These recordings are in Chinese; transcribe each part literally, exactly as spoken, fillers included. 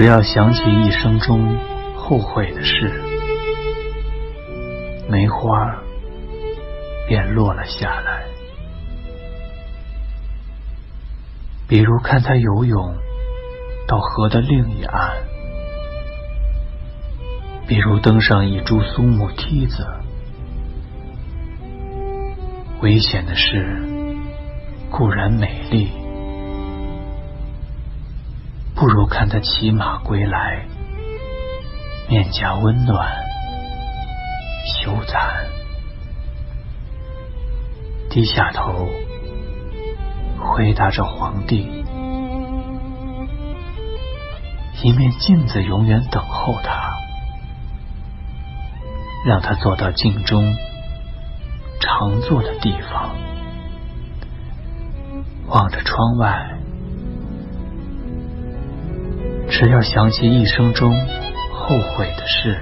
只要想起一生中后悔的事，梅花便落了下来。比如看他游泳到河的另一岸，比如登上一株苏木梯子。危险的事固然美丽，不如看他骑马归来，面颊温暖，羞惭，低下头回答着皇帝。一面镜子永远等候他，让他坐到镜中常坐的地方，望着窗外。只要想起一生中后悔的事，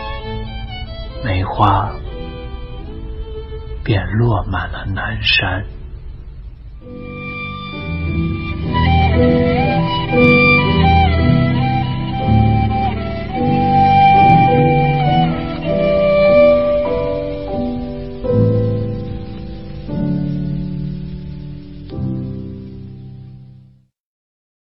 梅花便落满了南山。